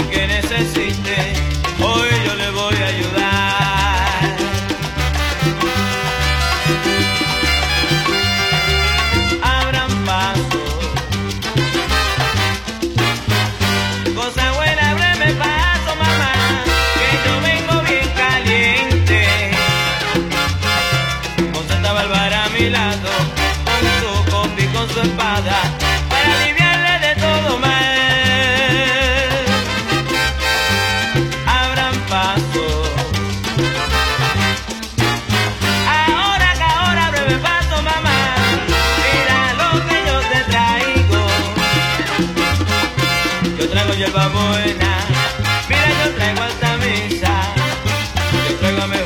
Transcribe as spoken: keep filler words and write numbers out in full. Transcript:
el que necesite, hoy yo le voy a ayudar. Abran paso, cosa buena, ábreme paso, mamá, que yo vengo bien caliente. Con Santa Bárbara a mi lado, con su copa y con su espada, para aliviarle de todo mal. Abran paso, ahora que ahora breve paso, mamá, mira lo que yo te traigo. Yo traigo hierba buena, mira yo traigo alta misa, yo traigo a mi